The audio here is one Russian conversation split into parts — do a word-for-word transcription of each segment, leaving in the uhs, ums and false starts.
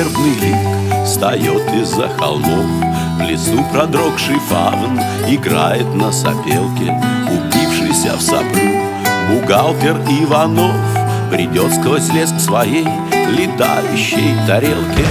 ущербный лик встает из-за холмов. В лесу продрогший фавн играет на сопелке, упившийся в соплю бухгалтер Иванов бредет сквозь лес к своей летающей тарелке.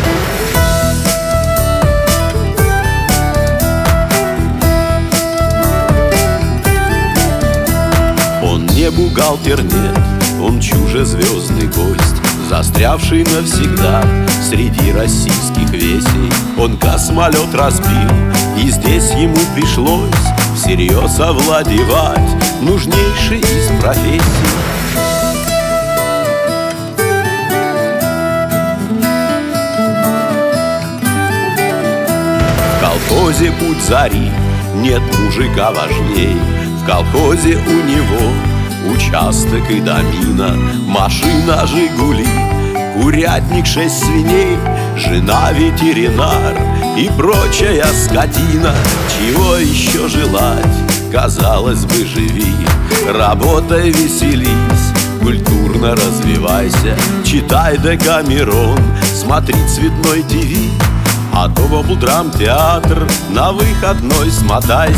Он не бухгалтер, нет, он чужезвездный гость, застрявший навсегда среди российских весей. Он космолет разбил, и здесь ему пришлось всерьез овладевать нужнейшей из профессий. В колхозе путь зари, нет мужика важней. В колхозе у него участок и домина, машина «Жигули», курятник, шесть свиней, жена ветеринар и прочая скотина. Чего еще желать? Казалось бы, живи, работай, веселись, культурно развивайся, читай Декамерон, смотри цветной ТВ, а то по утрам театр, на выходной смотайся.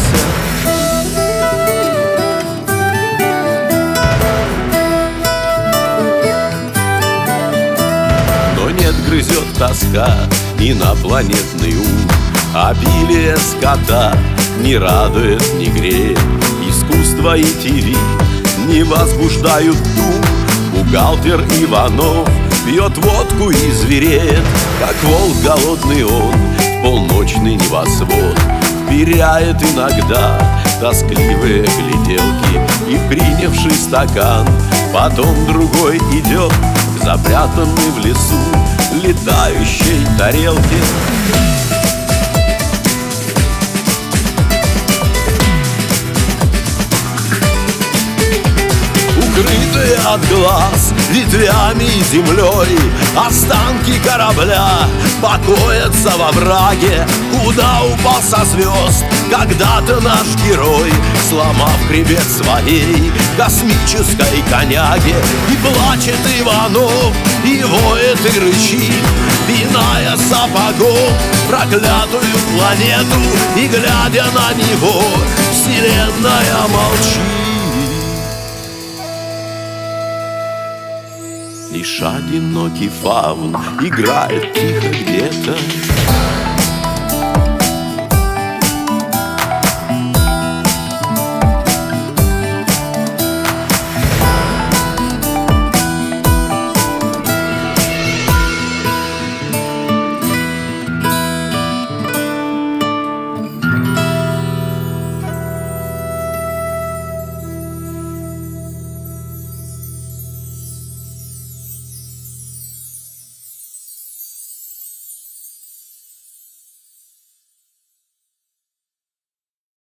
Нет, грызет тоска, инопланетный ум, обилие скота не радует, не греет, искусство и ТВ не возбуждают дум. Бухгалтер Иванов пьет водку и звереет, как волк голодный он в полночный небосвод вперяет иногда тоскливые гляделки и, принявший стакан, потом другой идет к запрятанной в лесу летающей тарелке. Укрытые от глаз ветвями и землей останки корабля покоятся во враге, куда упал со звезд когда-то наш герой, сломав хребет своей космической коняги. И плачет Иванов, и воет, и рычит, пиная сапогом проклятую планету, и, глядя на него, вселенная молчит. Лишь одинокий фавн играет тихо где-то